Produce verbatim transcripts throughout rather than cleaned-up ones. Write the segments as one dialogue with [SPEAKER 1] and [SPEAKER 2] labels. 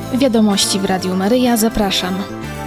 [SPEAKER 1] Wiadomości w Radiu Maryja, zapraszam.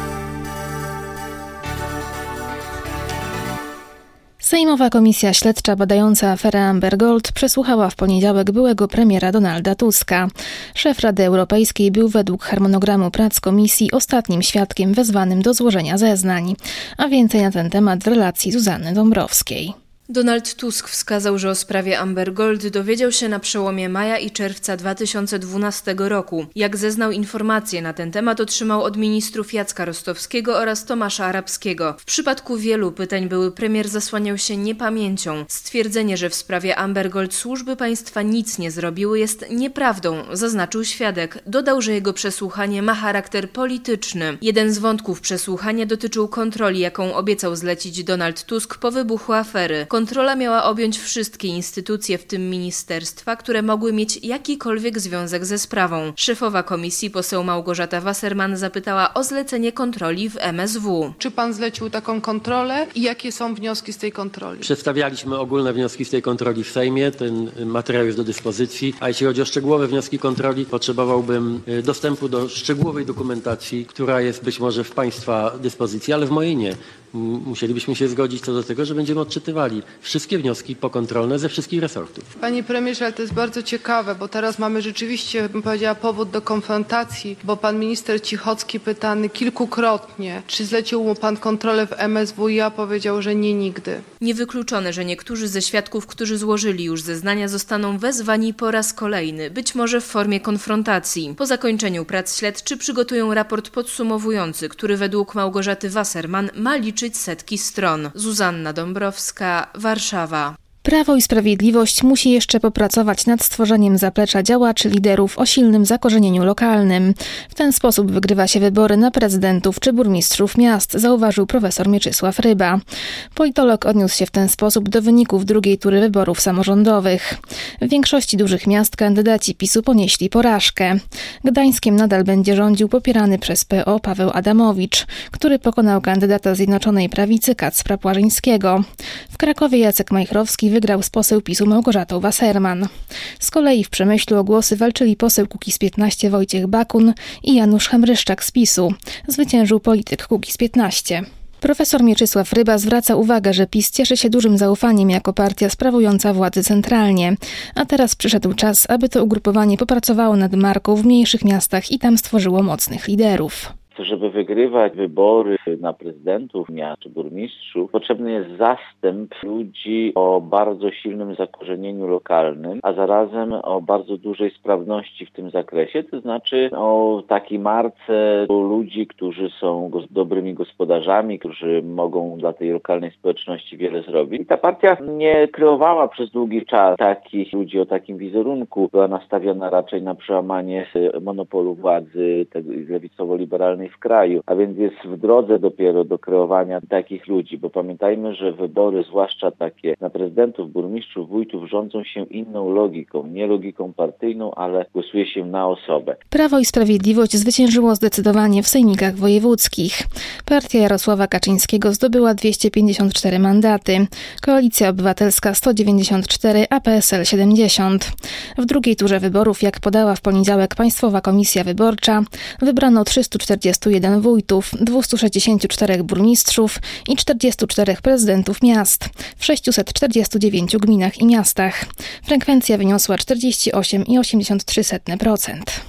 [SPEAKER 1] Sejmowa Komisja Śledcza badająca aferę Amber Gold przesłuchała w poniedziałek byłego premiera Donalda Tuska. Szef Rady Europejskiej był według harmonogramu prac komisji ostatnim świadkiem wezwanym do złożenia zeznań. A więcej na ten temat w relacji Zuzanny Dąbrowskiej.
[SPEAKER 2] Donald Tusk wskazał, że o sprawie Amber Gold dowiedział się na przełomie maja i czerwca dwa tysiące dwunastego roku. Jak zeznał, informacje na ten temat otrzymał od ministrów Jacka Rostowskiego oraz Tomasza Arabskiego. W przypadku wielu pytań były premier zasłaniał się niepamięcią. Stwierdzenie, że w sprawie Amber Gold służby państwa nic nie zrobiły, jest nieprawdą, zaznaczył świadek. Dodał, że jego przesłuchanie ma charakter polityczny. Jeden z wątków przesłuchania dotyczył kontroli, jaką obiecał zlecić Donald Tusk po wybuchu afery. Kontrola miała objąć wszystkie instytucje, w tym ministerstwa, które mogły mieć jakikolwiek związek ze sprawą. Szefowa komisji, poseł Małgorzata Wasserman, zapytała o zlecenie kontroli w M S W.
[SPEAKER 3] Czy pan zlecił taką kontrolę i jakie są wnioski z tej kontroli?
[SPEAKER 4] Przedstawialiśmy ogólne wnioski z tej kontroli w Sejmie. Ten materiał jest do dyspozycji. A jeśli chodzi o szczegółowe wnioski kontroli, potrzebowałbym dostępu do szczegółowej dokumentacji, która jest być może w państwa dyspozycji, ale w mojej nie. Musielibyśmy się zgodzić co do tego, że będziemy odczytywali wszystkie wnioski pokontrolne ze wszystkich resortów.
[SPEAKER 3] Panie premierze, ale to jest bardzo ciekawe, bo teraz mamy rzeczywiście, bym powiedziała, powód do konfrontacji, bo pan minister Cichocki pytany kilkukrotnie, czy zlecił mu pan kontrolę w M S W, i ja powiedział, że nie nigdy.
[SPEAKER 2] Niewykluczone, że niektórzy ze świadków, którzy złożyli już zeznania, zostaną wezwani po raz kolejny, być może w formie konfrontacji. Po zakończeniu prac śledczy przygotują raport podsumowujący, który według Małgorzaty Wasserman ma liczyć setki stron. Zuzanna Dąbrowska, Warszawa.
[SPEAKER 1] Prawo i Sprawiedliwość musi jeszcze popracować nad stworzeniem zaplecza działaczy liderów o silnym zakorzenieniu lokalnym. W ten sposób wygrywa się wybory na prezydentów czy burmistrzów miast, zauważył profesor Mieczysław Ryba. Politolog odniósł się w ten sposób do wyników drugiej tury wyborów samorządowych. W większości dużych miast kandydaci PiSu ponieśli porażkę. Gdańskiem nadal będzie rządził popierany przez P O Paweł Adamowicz, który pokonał kandydata Zjednoczonej Prawicy Kacpra Płażyńskiego. W Krakowie Jacek Majchrowski wygrał z poseł PiSu Małgorzatą Wasserman. Z kolei w Przemyślu o głosy walczyli poseł Kukiz piętnaście Wojciech Bakun i Janusz Chemryszczak z PiSu. Zwyciężył polityk Kukiz piętnaście. Profesor Mieczysław Ryba zwraca uwagę, że PiS cieszy się dużym zaufaniem jako partia sprawująca władzę centralnie. A teraz przyszedł czas, aby to ugrupowanie popracowało nad marką w mniejszych miastach i tam stworzyło mocnych liderów.
[SPEAKER 5] Żeby wygrywać wybory na prezydentów miast czy burmistrzów, potrzebny jest zastęp ludzi o bardzo silnym zakorzenieniu lokalnym, a zarazem o bardzo dużej sprawności w tym zakresie, to znaczy o takiej marce ludzi, którzy są dobrymi gospodarzami, którzy mogą dla tej lokalnej społeczności wiele zrobić. I ta partia nie kreowała przez długi czas takich ludzi o takim wizerunku, była nastawiona raczej na przełamanie monopolu władzy lewicowo-liberalnej w kraju, a więc jest w drodze dopiero do kreowania takich ludzi, bo pamiętajmy, że wybory, zwłaszcza takie na prezydentów, burmistrzów, wójtów, rządzą się inną logiką, nie logiką partyjną, ale głosuje się na osobę.
[SPEAKER 1] Prawo i Sprawiedliwość zwyciężyło zdecydowanie w sejmikach wojewódzkich. Partia Jarosława Kaczyńskiego zdobyła dwieście pięćdziesiąt cztery mandaty, Koalicja Obywatelska sto dziewięćdziesiąt cztery, a P S L siedemdziesiąt. W drugiej turze wyborów, jak podała w poniedziałek Państwowa Komisja Wyborcza, wybrano trzysta czterdzieści jeden wójtów, dwieście sześćdziesiąt cztery burmistrzów i czterdzieści cztery prezydentów miast w sześćset czterdziestu dziewięciu gminach i miastach. Frekwencja wyniosła czterdzieści osiem przecinek osiemdziesiąt trzy procent.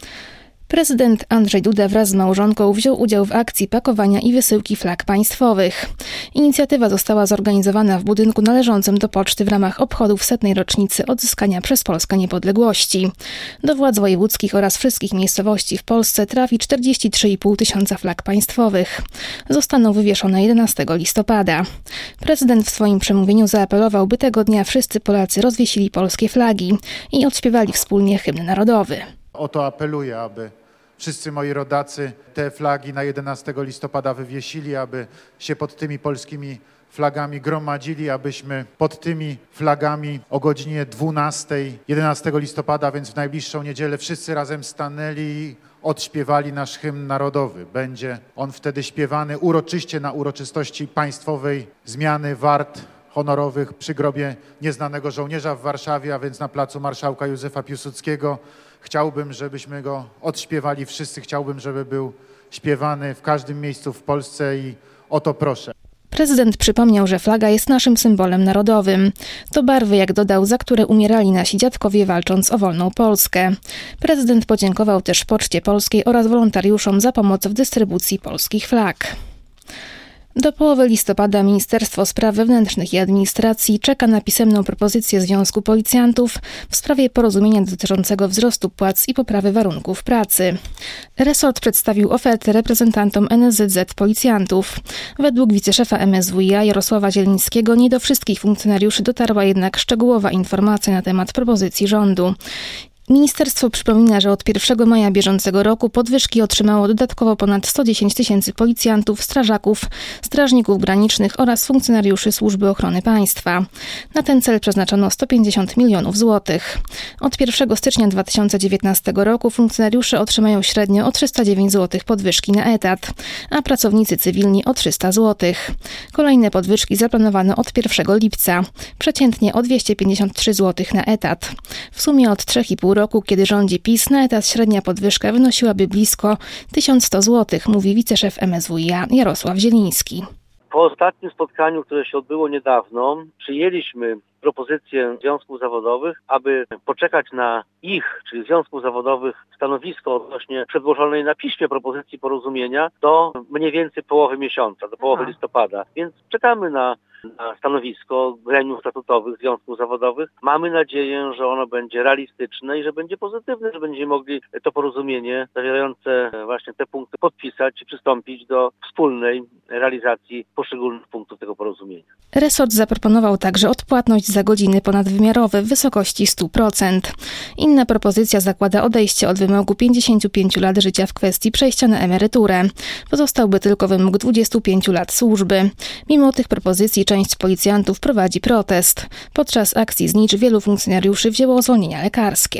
[SPEAKER 1] Prezydent Andrzej Duda wraz z małżonką wziął udział w akcji pakowania i wysyłki flag państwowych. Inicjatywa została zorganizowana w budynku należącym do poczty w ramach obchodów setnej rocznicy odzyskania przez Polskę niepodległości. Do władz wojewódzkich oraz wszystkich miejscowości w Polsce trafi czterdzieści trzy i pół tysiąca flag państwowych. Zostaną wywieszone jedenastego listopada. Prezydent w swoim przemówieniu zaapelował, by tego dnia wszyscy Polacy rozwiesili polskie flagi i odśpiewali wspólnie hymn narodowy.
[SPEAKER 6] O to apeluję, aby wszyscy moi rodacy te flagi na jedenastego listopada wywiesili, aby się pod tymi polskimi flagami gromadzili, abyśmy pod tymi flagami o godzinie dwunastej jedenastego listopada, więc w najbliższą niedzielę, wszyscy razem stanęli i odśpiewali nasz hymn narodowy. Będzie on wtedy śpiewany uroczyście na uroczystości państwowej zmiany wart honorowych przy grobie nieznanego żołnierza w Warszawie, a więc na placu Marszałka Józefa Piłsudskiego. Chciałbym, żebyśmy go odśpiewali wszyscy. Chciałbym, żeby był śpiewany w każdym miejscu w Polsce i o to proszę.
[SPEAKER 1] Prezydent przypomniał, że flaga jest naszym symbolem narodowym. To barwy, jak dodał, za które umierali nasi dziadkowie walcząc o wolną Polskę. Prezydent podziękował też Poczcie Polskiej oraz wolontariuszom za pomoc w dystrybucji polskich flag. Do połowy listopada Ministerstwo Spraw Wewnętrznych i Administracji czeka na pisemną propozycję Związku Policjantów w sprawie porozumienia dotyczącego wzrostu płac i poprawy warunków pracy. Resort przedstawił ofertę reprezentantom N S Z Z Policjantów. Według wiceszefa M S W i A Jarosława Zielińskiego nie do wszystkich funkcjonariuszy dotarła jednak szczegółowa informacja na temat propozycji rządu. Ministerstwo przypomina, że od pierwszego maja bieżącego roku podwyżki otrzymało dodatkowo ponad sto dziesięć tysięcy policjantów, strażaków, strażników granicznych oraz funkcjonariuszy Służby Ochrony Państwa. Na ten cel przeznaczono sto pięćdziesiąt milionów złotych. Od pierwszego stycznia dwa tysiące dziewiętnastego roku funkcjonariusze otrzymają średnio o trzysta dziewięć złotych podwyżki na etat, a pracownicy cywilni o trzysta złotych. Kolejne podwyżki zaplanowano od pierwszego lipca, przeciętnie o dwieście pięćdziesiąt trzy złotych na etat. W sumie od trzech i pół roku, kiedy rządzi PiS, na etat średnia podwyżka wynosiłaby blisko tysiąc sto złotych, mówi wiceszef M S W i A Jarosław Zieliński.
[SPEAKER 7] Po ostatnim spotkaniu, które się odbyło niedawno, przyjęliśmy propozycję związków zawodowych, aby poczekać na ich, czyli związków zawodowych, stanowisko odnośnie przedłożonej na piśmie propozycji porozumienia do mniej więcej połowy miesiąca, do połowy Aha. listopada. Więc czekamy na, na stanowisko gremiów statutowych związków zawodowych. Mamy nadzieję, że ono będzie realistyczne i że będzie pozytywne, że będziemy mogli to porozumienie zawierające właśnie te punkty podpisać i przystąpić do wspólnej realizacji poszczególnych punktów tego porozumienia.
[SPEAKER 1] Resort zaproponował także odpłatność za godziny ponadwymiarowe w wysokości sto procent. Inna propozycja zakłada odejście od wymogu pięćdziesięciu pięciu lat życia w kwestii przejścia na emeryturę. Pozostałby tylko wymóg dwudziestu pięciu lat służby. Mimo tych propozycji część policjantów prowadzi protest. Podczas akcji Znicz wielu funkcjonariuszy wzięło zwolnienia lekarskie.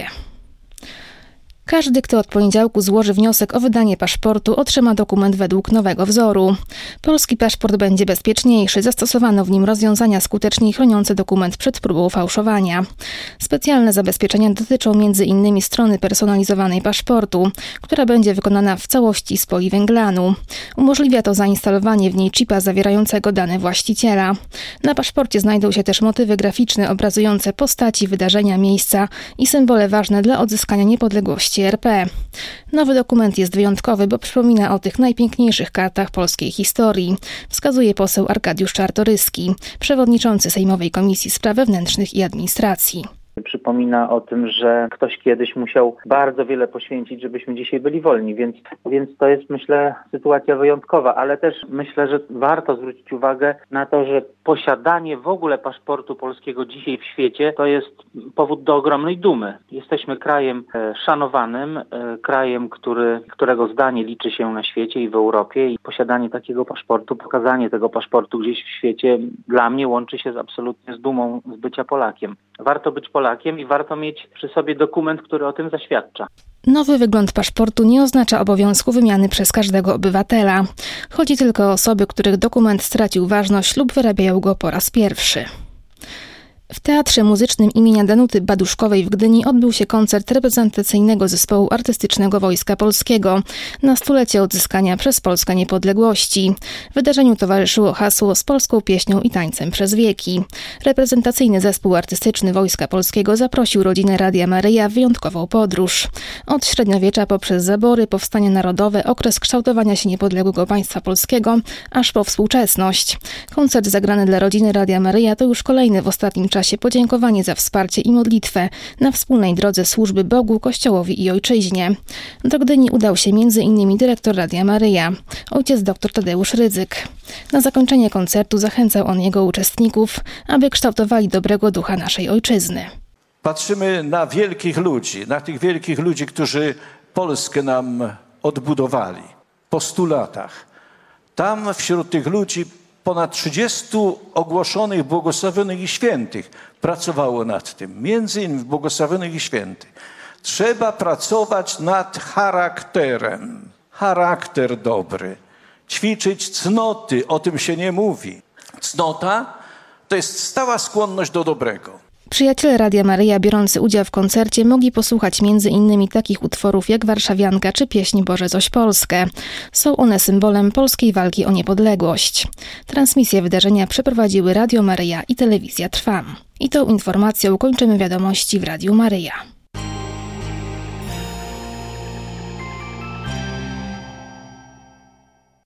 [SPEAKER 1] Każdy, kto od poniedziałku złoży wniosek o wydanie paszportu, otrzyma dokument według nowego wzoru. Polski paszport będzie bezpieczniejszy. Zastosowano w nim rozwiązania skuteczniej chroniące dokument przed próbą fałszowania. Specjalne zabezpieczenia dotyczą między innymi strony personalizowanej paszportu, która będzie wykonana w całości z poliwęglanu. Umożliwia to zainstalowanie w niej chipa zawierającego dane właściciela. Na paszporcie znajdą się też motywy graficzne obrazujące postaci, wydarzenia, miejsca i symbole ważne dla odzyskania niepodległości R P. Nowy dokument jest wyjątkowy, bo przypomina o tych najpiękniejszych kartach polskiej historii, wskazuje poseł Arkadiusz Czartoryski, przewodniczący Sejmowej Komisji Spraw Wewnętrznych i Administracji.
[SPEAKER 8] Przypomina o tym, że ktoś kiedyś musiał bardzo wiele poświęcić, żebyśmy dzisiaj byli wolni, więc, więc to jest, myślę, sytuacja wyjątkowa, ale też myślę, że warto zwrócić uwagę na to, że posiadanie w ogóle paszportu polskiego dzisiaj w świecie to jest powód do ogromnej dumy. Jesteśmy krajem e, szanowanym, e, krajem, który, którego zdanie liczy się na świecie i w Europie i posiadanie takiego paszportu, pokazanie tego paszportu gdzieś w świecie dla mnie łączy się z, absolutnie z dumą z bycia Polakiem. Warto być Polakiem i warto mieć przy sobie dokument, który o tym zaświadcza.
[SPEAKER 1] Nowy wygląd paszportu nie oznacza obowiązku wymiany przez każdego obywatela. Chodzi tylko o osoby, których dokument stracił ważność lub wyrabiają go po raz pierwszy. W Teatrze Muzycznym imienia Danuty Baduszkowej w Gdyni odbył się koncert reprezentacyjnego zespołu artystycznego Wojska Polskiego na stulecie odzyskania przez Polskę niepodległości. Wydarzeniu towarzyszyło hasło z polską pieśnią i tańcem przez wieki. Reprezentacyjny zespół artystyczny Wojska Polskiego zaprosił rodzinę Radia Maryja w wyjątkową podróż. Od średniowiecza poprzez zabory, powstania narodowe, okres kształtowania się niepodległego państwa polskiego, aż po współczesność. Koncert zagrany dla rodziny Radia Maryja to już kolejny w ostatnim czasie czasie podziękowanie za wsparcie i modlitwę na wspólnej drodze służby Bogu, Kościołowi i Ojczyźnie. Do Gdyni udał się między innymi dyrektor Radia Maryja, ojciec dr Tadeusz Rydzyk. Na zakończenie koncertu zachęcał on jego uczestników, aby kształtowali dobrego ducha naszej ojczyzny.
[SPEAKER 9] Patrzymy na wielkich ludzi, na tych wielkich ludzi, którzy Polskę nam odbudowali po stu latach. Tam wśród tych ludzi ponad trzydziestu ogłoszonych błogosławionych i świętych pracowało nad tym. Między innymi błogosławionych i świętych. Trzeba pracować nad charakterem. Charakter dobry. Ćwiczyć cnoty, o tym się nie mówi. Cnota to jest stała skłonność do dobrego.
[SPEAKER 1] Przyjaciele Radia Maryja biorący udział w koncercie mogli posłuchać między innymi takich utworów jak Warszawianka czy Pieśń Boże Zoś Polskę. Są one symbolem polskiej walki o niepodległość. Transmisję wydarzenia przeprowadziły Radio Maryja i Telewizja Trwam. I tą informacją kończymy wiadomości w Radiu Maryja.